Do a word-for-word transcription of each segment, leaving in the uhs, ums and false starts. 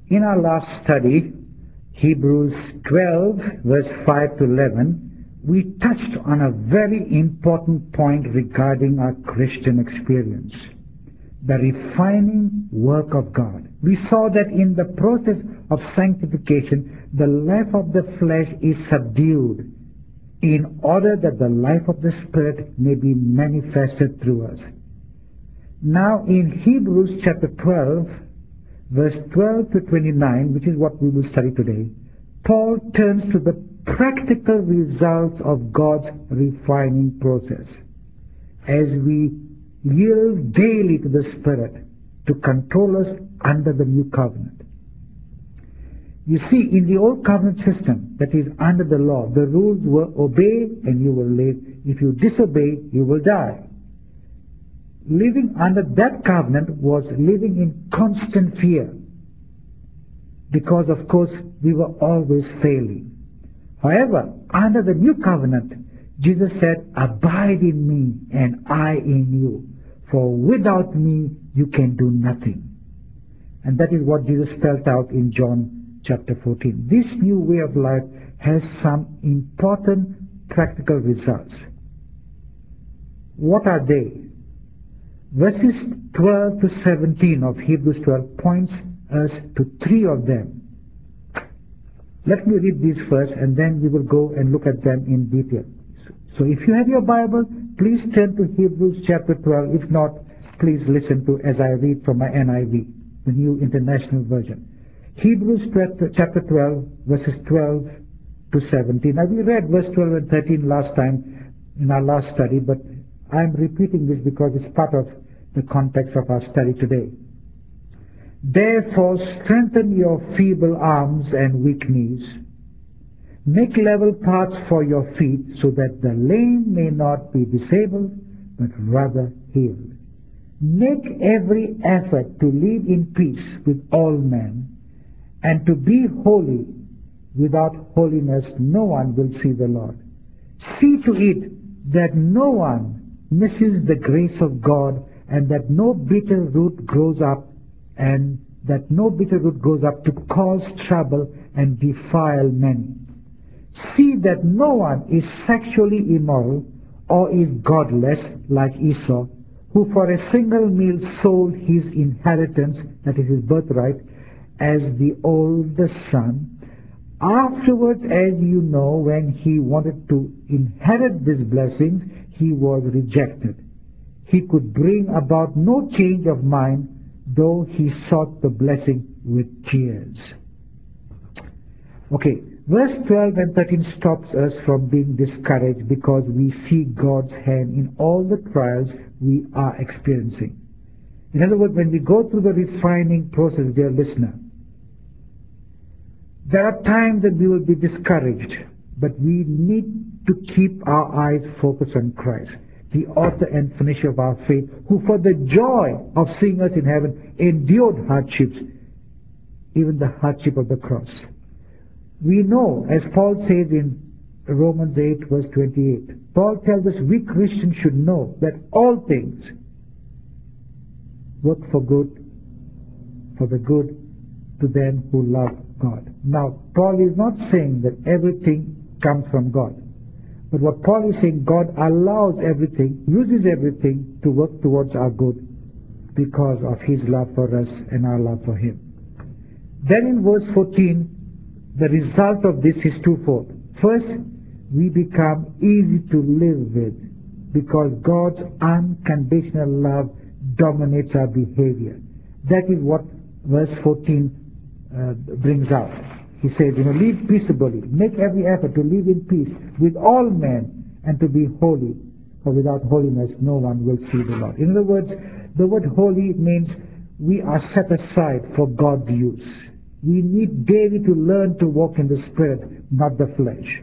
In our last study, Hebrews twelve, verse five to eleven, we touched on a very important point regarding our Christian experience, the refining work of God. We saw that in the process of sanctification, the life of the flesh is subdued in order that the life of the Spirit may be manifested through us. Now in Hebrews chapter twelve, verse twelve to twenty-nine, which is what we will study today, Paul turns to the practical results of God's refining process as we yield daily to the Spirit to control us under the new covenant. You see, in the old covenant system, that is under the law, the rules were obey and you will live. If you disobey, you will die. Living under that covenant was living in constant fear, because of course we were always failing. However, under the new covenant, Jesus said, abide in me and I in you, for without me you can do nothing. And that is what Jesus spelled out in John chapter fourteen. This new way of life has some important practical results. What are they? Verses twelve to seventeen of Hebrews twelve points us to three of them. Let me read these first and then we will go and look at them in detail. So if you have your Bible, please turn to Hebrews chapter twelve. If not, please listen to as I read from my N I V, the New International Version. Hebrews chapter twelve, verses twelve to seventeen. Now we read verse twelve and thirteen last time in our last study, but I'm repeating this because it's part of the context of our study today. Therefore strengthen your feeble arms and weak knees. Make level paths for your feet, so that the lame may not be disabled, but rather healed. Make every effort to live in peace with all men, and to be holy. Without holiness no one will see the Lord. See to it that no one misses the grace of God, and that no bitter root grows up, and that no bitter root grows up to cause trouble and defile many. See that no one is sexually immoral or is godless like Esau, who for a single meal sold his inheritance, that is his birthright, as the oldest son. Afterwards, as you know, when he wanted to inherit these blessings, he was rejected. He could bring about no change of mind, though he sought the blessing with tears. Okay, verse twelve and thirteen stops us from being discouraged because we see God's hand in all the trials we are experiencing. In other words, when we go through the refining process, dear listener, there are times that we will be discouraged, but we need to keep our eyes focused on Christ, the author and finisher of our faith, who for the joy of seeing us in heaven endured hardships, even the hardship of the cross. We know, as Paul says in Romans eight verse twenty-eight, Paul tells us we Christians should know that all things work for good, for the good to them who love God. Now, Paul is not saying that everything comes from God. But what Paul is saying, God allows everything, uses everything to work towards our good because of his love for us and our love for him. Then in verse fourteen, the result of this is twofold. First, we become easy to live with because God's unconditional love dominates our behavior. That is what verse fourteen uh, brings out. He says, you know, live peaceably, make every effort to live in peace with all men and to be holy, for without holiness no one will see the Lord. In other words, the word holy means we are set aside for God's use. We need daily to learn to walk in the Spirit, not the flesh.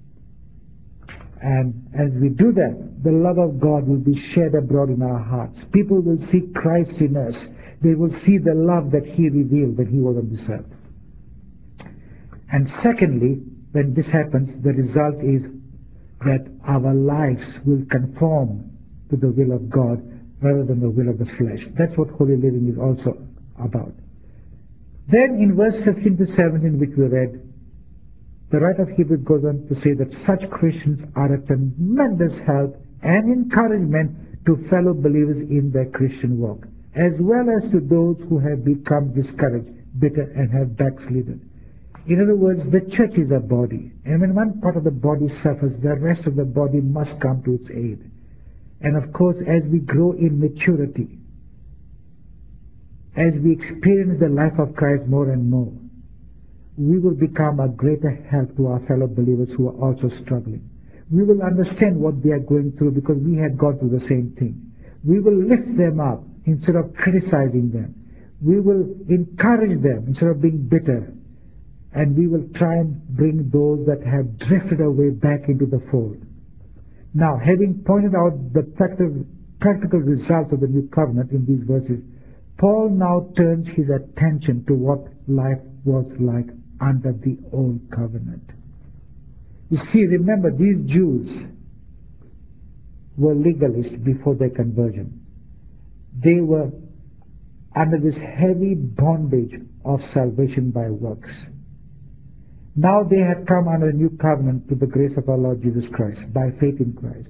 And as we do that, the love of God will be shed abroad in our hearts. People will see Christ in us. They will see the love that he revealed when he was on this earth. And secondly, when this happens, the result is that our lives will conform to the will of God rather than the will of the flesh. That's what holy living is also about. Then in verse fifteen to seventeen, which we read, the writer of Hebrews goes on to say that such Christians are a tremendous help and encouragement to fellow believers in their Christian walk, as well as to those who have become discouraged, bitter, and have backslidden. In other words, the church is a body, and when one part of the body suffers, the rest of the body must come to its aid. And of course, as we grow in maturity, as we experience the life of Christ more and more, we will become a greater help to our fellow believers who are also struggling. We will understand what they are going through because we have gone through the same thing. We will lift them up instead of criticizing them. We will encourage them instead of being bitter. And we will try and bring those that have drifted away back into the fold. Now, having pointed out the practical, practical results of the new covenant in these verses, Paul now turns his attention to what life was like under the old covenant. You see, remember, these Jews were legalists before their conversion. They were under this heavy bondage of salvation by works. Now they have come under a new covenant to the grace of our Lord Jesus Christ, by faith in Christ.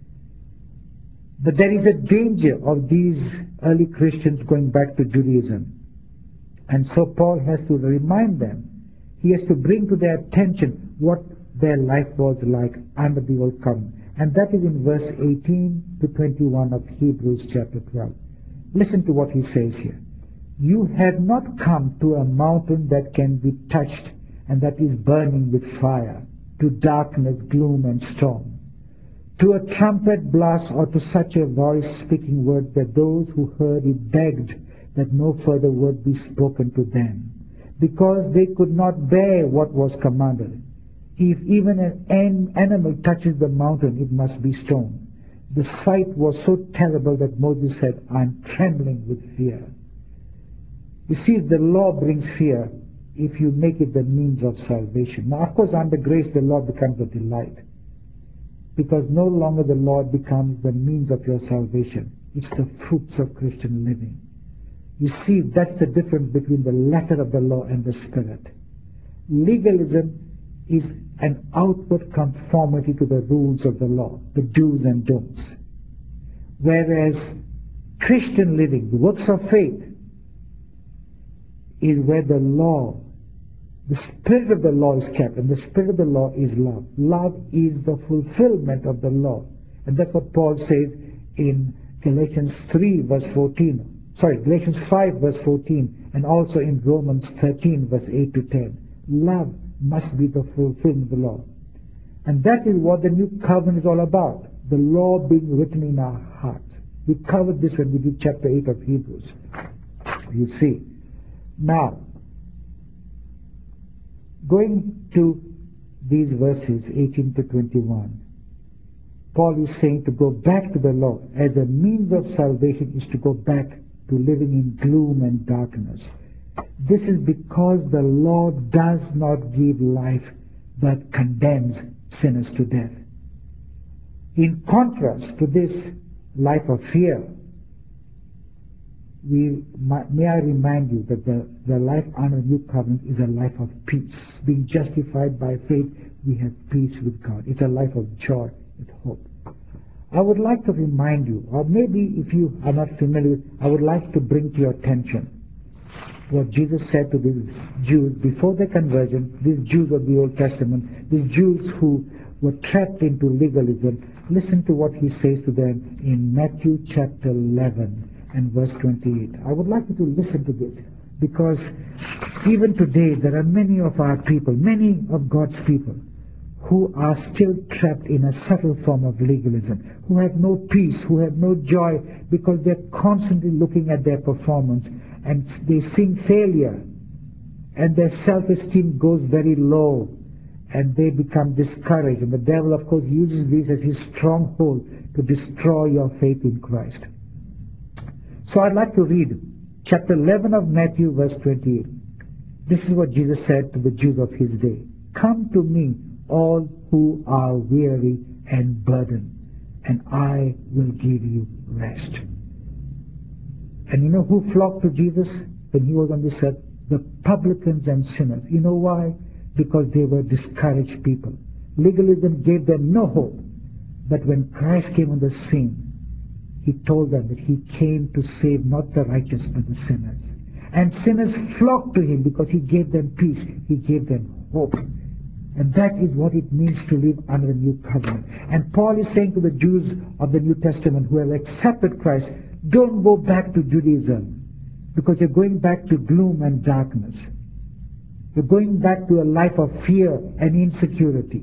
But there is a danger of these early Christians going back to Judaism. And so Paul has to remind them, he has to bring to their attention what their life was like under the old covenant. And that is in verse eighteen to twenty-one of Hebrews chapter twelve. Listen to what he says here. You have not come to a mountain that can be touched and that is burning with fire, to darkness, gloom, and storm, to a trumpet blast, or to such a voice speaking word that those who heard it begged that no further word be spoken to them, because they could not bear what was commanded. If even an animal touches the mountain, it must be stoned. The sight was so terrible that Moses said, I am trembling with fear. You see, the law brings fear if you make it the means of salvation. Now, of course, under grace, the law becomes a delight, because no longer the law becomes the means of your salvation. It's the fruits of Christian living. You see, that's the difference between the letter of the law and the spirit. Legalism is an outward conformity to the rules of the law, the do's and don'ts. Whereas Christian living, the works of faith, is where the law, the spirit of the law is kept, and the spirit of the law is love. Love is the fulfillment of the law. And that's what Paul says in Galatians three verse fourteen. Sorry, Galatians five verse fourteen, and also in Romans thirteen verse eight to ten. Love must be the fulfillment of the law. And that is what the new covenant is all about. The law being written in our hearts. We covered this when we did chapter eight of Hebrews. You see. Now, going to these verses eighteen to twenty-one, Paul is saying to go back to the law as a means of salvation is to go back to living in gloom and darkness. This is because the law does not give life but condemns sinners to death. In contrast to this life of fear, we, may I remind you that the, the life under the new covenant is a life of peace. Being justified by faith, we have peace with God. It's a life of joy with hope. I would like to remind you, or maybe if you are not familiar, I would like to bring to your attention what Jesus said to these Jews before their conversion, these Jews of the Old Testament, these Jews who were trapped into legalism. Listen to what he says to them in Matthew chapter eleven and verse twenty-eight. I would like you to listen to this, because even today there are many of our people, many of God's people, who are still trapped in a subtle form of legalism, who have no peace, who have no joy, because they're constantly looking at their performance and they see failure, and their self-esteem goes very low, and they become discouraged. And the devil, of course, uses this as his stronghold to destroy your faith in Christ. So I'd like to read chapter eleven of Matthew, verse twenty-eight. This is what Jesus said to the Jews of his day. Come to me, all who are weary and burdened, and I will give you rest. And you know who flocked to Jesus when he was on this earth? the publicans and sinners. You know why? Because they were discouraged people. Legalism gave them no hope. But when Christ came on the scene, he told them that he came to save not the righteous but the sinners. And sinners flocked to him because he gave them peace. He gave them hope. And that is what it means to live under the new covenant. And Paul is saying to the Jews of the New Testament who have accepted Christ, don't go back to Judaism, because you're going back to gloom and darkness. You're going back to a life of fear and insecurity.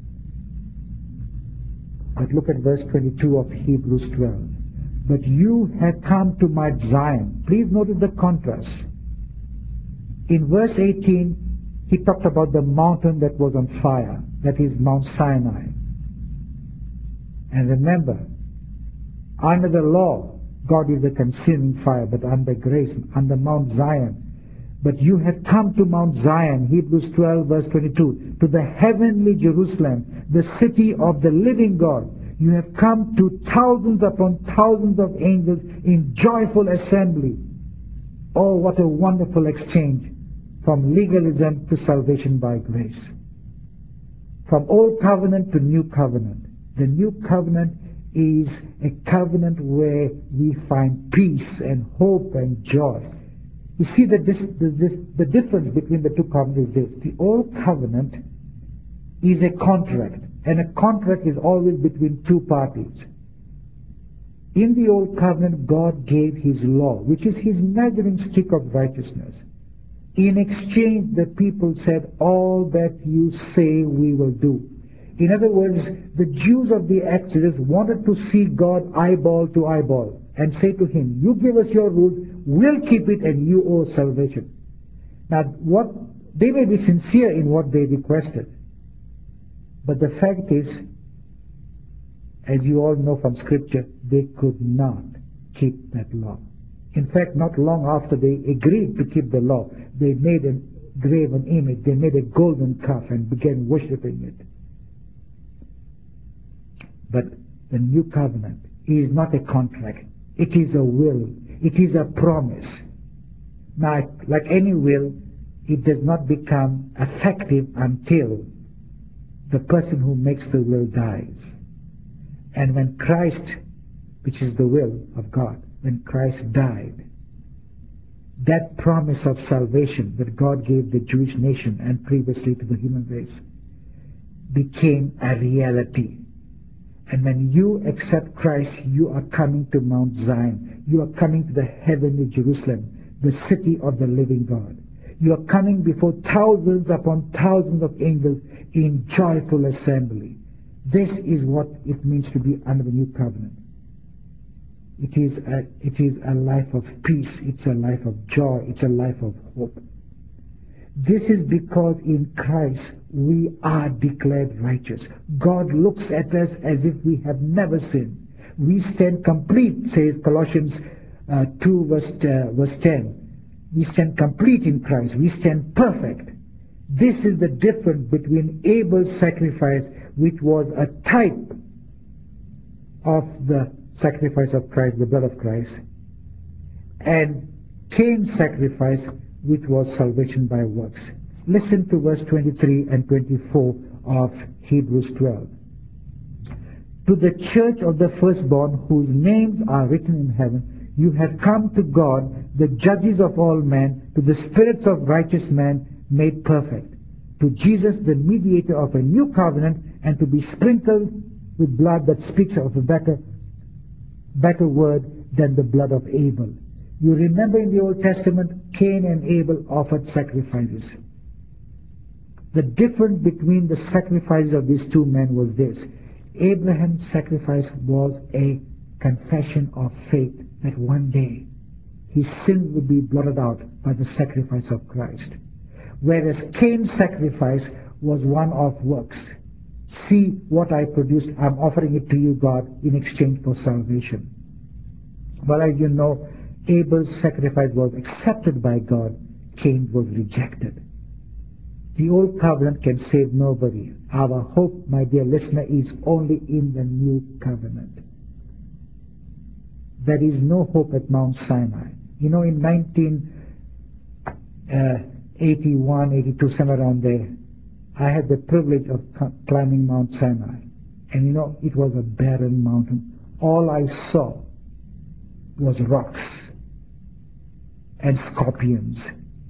But look at verse twenty-two of Hebrews twelve. But you have come to Mount Zion. Please notice the contrast. In verse eighteen, he talked about the mountain that was on fire. That is Mount Sinai. And remember, under the law, God is a consuming fire, but under grace, under Mount Zion. But you have come to Mount Zion, Hebrews twelve verse twenty-two, to the heavenly Jerusalem, the city of the living God. You have come to thousands upon thousands of angels in joyful assembly. Oh, what a wonderful exchange from legalism to salvation by grace. From old covenant to new covenant. The new covenant is a covenant where we find peace and hope and joy. You see that this, this, the difference between the two covenants is this. The old covenant is a contract, and a contract is always between two parties. In the old covenant, God gave his law, which is his measuring stick of righteousness. In exchange, the people said, all that you say we will do. In other words, the Jews of the Exodus wanted to see God eyeball to eyeball and say to him, you give us your rules, we'll keep it, and you owe salvation. Now, what they may be sincere in what they requested, but the fact is, as you all know from Scripture, they could not keep that law. In fact, not long after they agreed to keep the law, they made a graven image, they made a golden calf and began worshipping it. But the new covenant is not a contract. It is a will. It is a promise. Now, like any will, it does not become effective until the person who makes the will dies. And when Christ, which is the will of God, when Christ died, that promise of salvation that God gave the Jewish nation and previously to the human race became a reality. And when you accept Christ, you are coming to Mount Zion. You are coming to the heavenly Jerusalem, the city of the living God. You are coming before thousands upon thousands of angels in joyful assembly. This is what it means to be under the new covenant. It is a, it is a life of peace. It's a life of joy. It's a life of hope. This is because in Christ we are declared righteous. God looks at us as if we have never sinned. We stand complete, says Colossians uh, two verse, uh, verse ten. We stand complete in Christ. We stand perfect. This is the difference between Abel's sacrifice, which was a type of the sacrifice of Christ, the blood of Christ, and Cain's sacrifice, which was salvation by works. Listen to verse twenty-three and twenty-four of Hebrews twelve. To the church of the firstborn, whose names are written in heaven, you have come to God, the judges of all men, to the spirits of righteous men made perfect, to Jesus, the mediator of a new covenant, and to be sprinkled with blood that speaks of a better, better word than the blood of Abel. You remember in the Old Testament, Cain and Abel offered sacrifices. The difference between the sacrifices of these two men was this. Abraham's sacrifice was a confession of faith that one day his sin would be blotted out by the sacrifice of Christ. Whereas Cain's sacrifice was one of works. See what I produced. I'm offering it to you, God, in exchange for salvation. Well, as you know, Abel's sacrifice was accepted by God. Cain was rejected. The old covenant can save nobody. Our hope, my dear listener, is only in the new covenant. There is no hope at Mount Sinai. You know, in nineteen uh, eighty-one, eighty-two, somewhere around there, I had the privilege of climbing Mount Sinai. And you know, it was a barren mountain. All I saw was rocks and scorpions.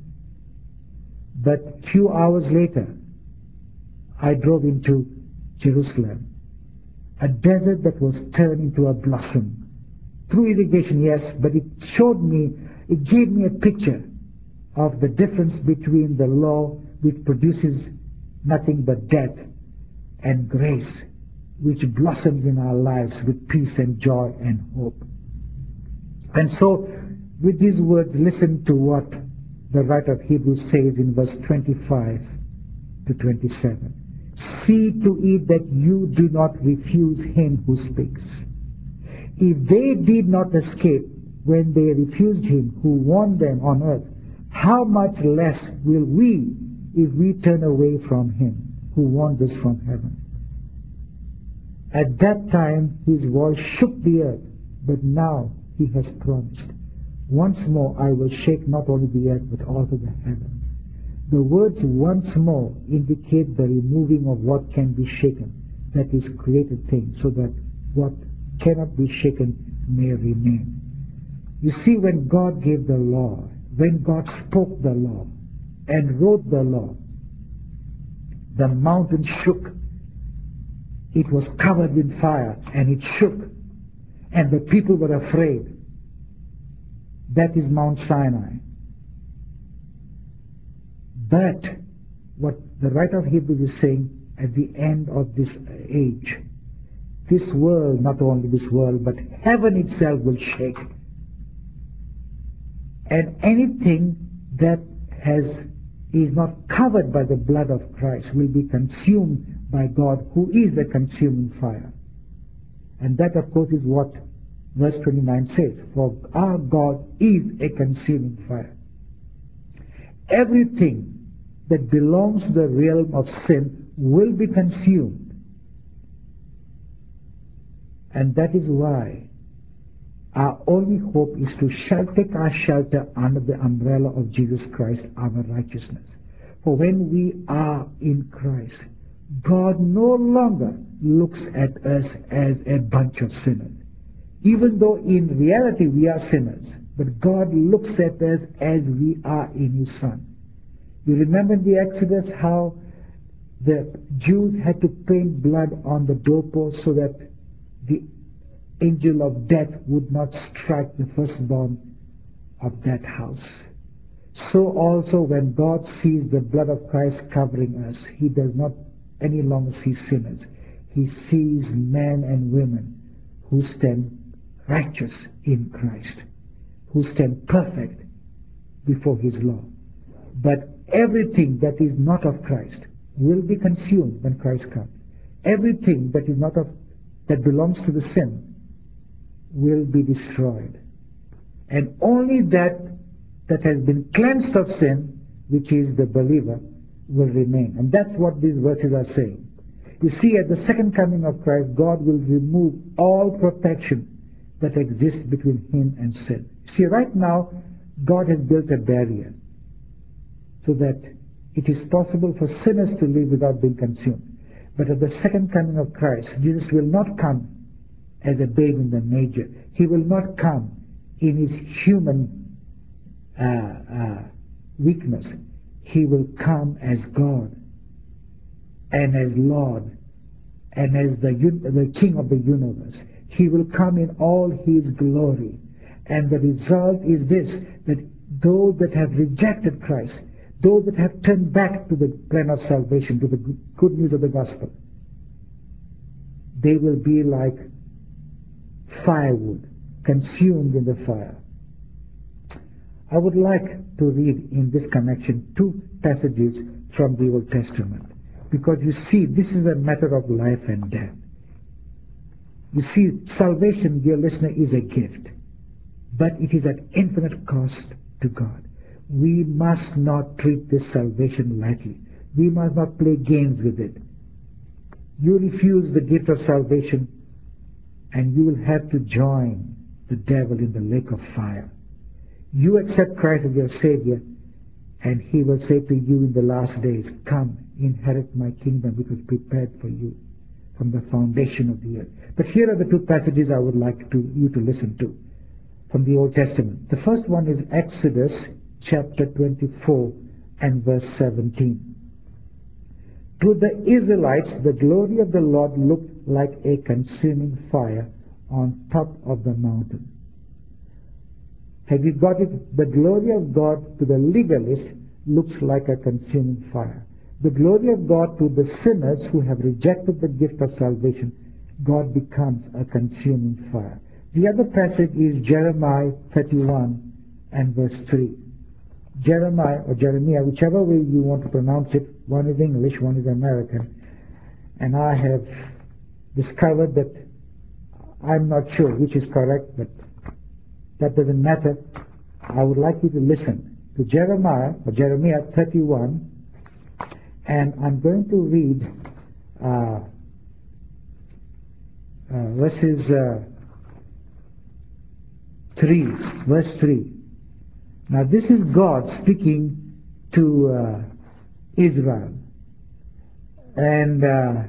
But few hours later, I drove into Jerusalem, a desert that was turned into a blossom. Through irrigation, yes, but it showed me, it gave me a picture of the difference between the law, which produces nothing but death, and grace, which blossoms in our lives with peace and joy and hope. And so, with these words, listen to what the writer of Hebrews says in verse twenty-five to twenty-seven. See to it that you do not refuse him who speaks. If they did not escape when they refused him who warned them on earth, how much less will we if we turn away from him who warned us from heaven? At that time his voice shook the earth, but now he has promised, once more I will shake not only the earth but also the heavens. The words once more indicate the removing of what can be shaken, that is created things, so that what cannot be shaken may remain. You see, when God gave the law, when God spoke the law and wrote the law, the mountain shook. It was covered with fire and it shook, and the people were afraid. That is Mount Sinai. But what the writer of Hebrews is saying, at the end of this age, this world, not only this world, but heaven itself will shake. And anything that has is not covered by the blood of Christ will be consumed by God, who is the consuming fire. And that, of course, is what verse twenty-nine says, for our God is a consuming fire. Everything that belongs to the realm of sin will be consumed. And that is why our only hope is to take our shelter under the umbrella of Jesus Christ, our righteousness. For when we are in Christ, God no longer looks at us as a bunch of sinners. Even though in reality we are sinners, but God looks at us as we are in His Son. You remember in the Exodus how the Jews had to paint blood on the doorpost so that the angel of death would not strike the firstborn of that house. So also when God sees the blood of Christ covering us, He does not any longer see sinners. He sees men and women who stand righteous in Christ, who stand perfect before His law. But everything that is not of Christ will be consumed when Christ comes. Everything that is not of, that belongs to the sin will be destroyed. And only that that has been cleansed of sin, which is the believer, will remain. And that's what these verses are saying. You see, at the second coming of Christ, God will remove all protection that exists between Him and sin. See, right now, God has built a barrier so that it is possible for sinners to live without being consumed. But at the second coming of Christ, Jesus will not come as a babe in the manger. He will not come in His human uh, uh, weakness. He will come as God and as Lord and as the, the King of the universe. He will come in all His glory. And the result is this, that those that have rejected Christ, those that have turned back to the plan of salvation, to the good news of the gospel, they will be like firewood consumed in the fire. I would like to read in this connection two passages from the Old Testament, because you see, this is a matter of life and death. You see, salvation, dear listener, is a gift, but it is at infinite cost to God. We must not treat this salvation lightly. We must not play games with it. You refuse the gift of salvation, and you will have to join the devil in the lake of fire. You accept Christ as your Savior, And he will say to you in the last days, come, inherit my kingdom which was prepared for you from the foundation of the earth. But here are the two passages I would like to, you to listen to from the Old Testament. The first one is Exodus chapter twenty-four and verse seventeen. To the Israelites, the glory of the Lord looked like a consuming fire on top of the mountain. Have you got it? The glory of God to the legalist looks like a consuming fire. The glory of God to the sinners who have rejected the gift of salvation, God becomes a consuming fire. The other passage is Jeremiah thirty-one and verse three. Jeremiah or Jeremiah, whichever way you want to pronounce it, one is English, one is American. And I have discovered that I'm not sure which is correct, but that doesn't matter. I would like you to listen to Jeremiah or Jeremiah thirty-one, and I'm going to read uh, uh, verses uh, three, verse three. Now this is God speaking to uh, Israel, and uh,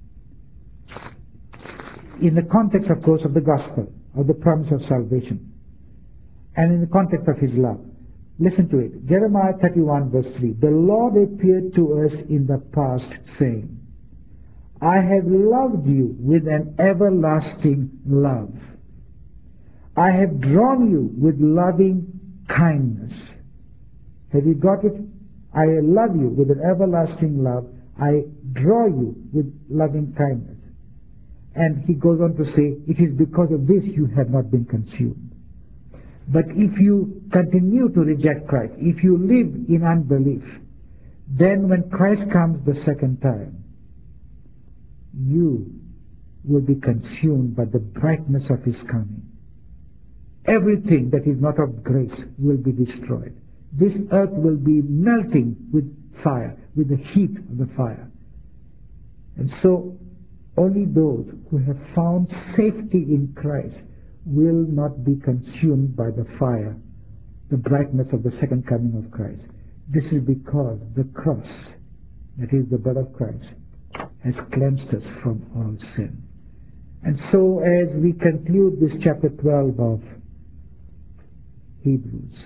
in the context, of course, of the gospel, of the promise of salvation, and in the context of his love. Listen to it. Jeremiah thirty-one verse three. The Lord appeared to us in the past, saying, I have loved you with an everlasting love. I have drawn you with loving kindness. Have you got it? I love you with an everlasting love. I draw you with loving kindness. And he goes on to say, it is because of this you have not been consumed. But if you continue to reject Christ, if you live in unbelief, then when Christ comes the second time, you will be consumed by the brightness of his coming. Everything that is not of grace will be destroyed. This earth will be melting with fire, with the heat of the fire. And so only those who have found safety in Christ will not be consumed by the fire, the brightness of the second coming of Christ. This is because the cross, that is the blood of Christ, has cleansed us from all sin. And so as we conclude this chapter twelve of Hebrews,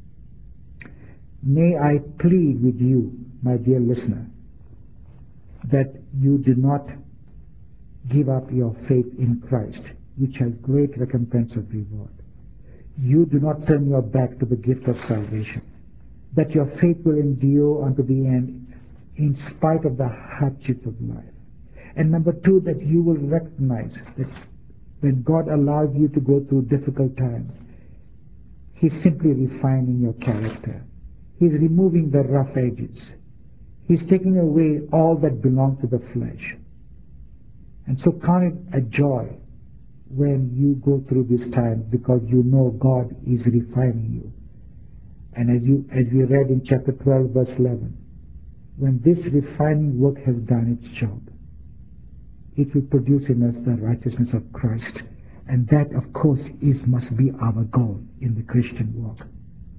may I plead with you, my dear listener, that you do not give up your faith in Christ, which has great recompense of reward. You do not turn your back to the gift of salvation, that your faith will endure unto the end in spite of the hardships of life. And number two, that you will recognize that when God allows you to go through difficult times, he's simply refining your character. He's removing the rough edges. He's taking away all that belongs to the flesh. And so count it a joy when you go through this time, because you know God is refining you. And as you as we read in chapter twelve verse eleven, when this refining work has done its job, it will produce in us the righteousness of Christ. And that, of course, is must be our goal in the Christian walk.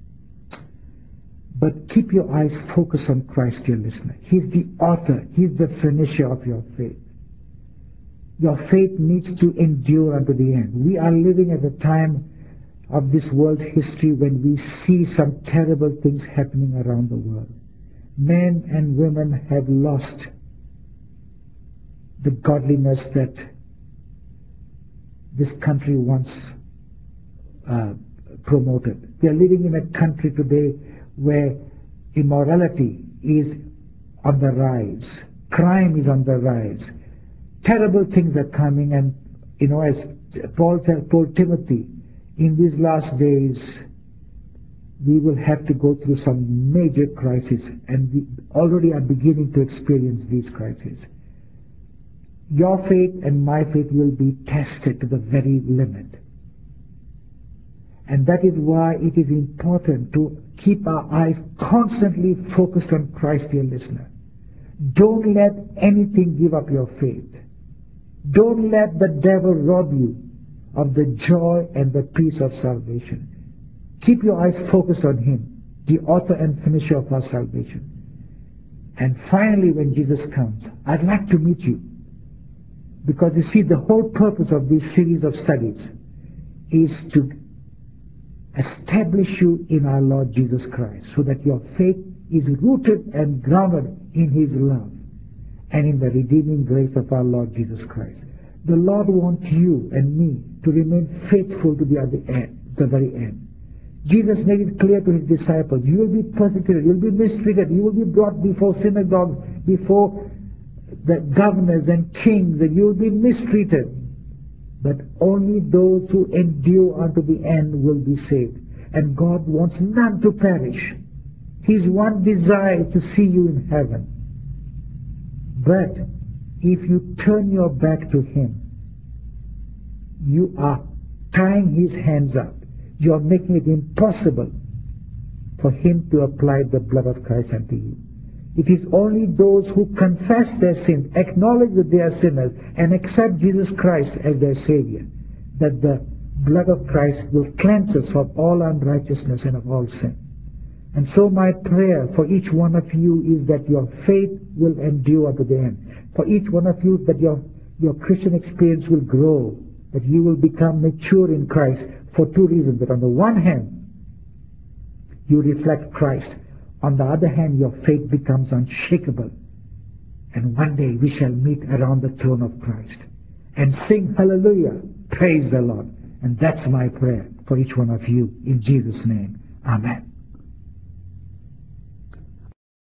But keep your eyes focused on Christ, dear listener. He's the author. He's the finisher of your faith. Your faith needs to endure unto the end. We are living at a time of this world's history when we see some terrible things happening around the world. Men and women have lost the godliness that this country once uh, promoted. We are living in a country today where immorality is on the rise. Crime is on the rise. Terrible things are coming, and, you know, as Paul told Timothy, in these last days, we will have to go through some major crises, and we already are beginning to experience these crises. Your faith and my faith will be tested to the very limit. And that is why it is important to keep our eyes constantly focused on Christ, dear listener. Don't let anything give up your faith. Don't let the devil rob you of the joy and the peace of salvation. Keep your eyes focused on him. the author and finisher of our salvation. And finally, when Jesus comes, I'd like to meet you. Because you see, the whole purpose of this series of studies is to establish you in our Lord Jesus Christ, so that your faith is rooted and grounded in His love and in the redeeming grace of our Lord Jesus Christ. The Lord wants you and me to remain faithful to the other end, the very end. Jesus made it clear to His disciples, you will be persecuted, you will be mistreated, you will be brought before synagogues, before the governors and kings, and you will be mistreated. But only those who endure unto the end will be saved. And God wants none to perish. His one desire is to see you in heaven. But if you turn your back to Him, you are tying His hands up. You are making it impossible for Him to apply the blood of Christ unto you. It is only those who confess their sins, acknowledge that they are sinners, and accept Jesus Christ as their Savior, that the blood of Christ will cleanse us from all unrighteousness and of all sin. And so my prayer for each one of you is that your faith will endure to the end. For each one of you, that your, your Christian experience will grow, that you will become mature in Christ for two reasons. That on the one hand, you reflect Christ. On the other hand, your faith becomes unshakable. And one day we shall meet around the throne of Christ and sing hallelujah, praise the Lord. And that's my prayer for each one of you in Jesus' name. Amen.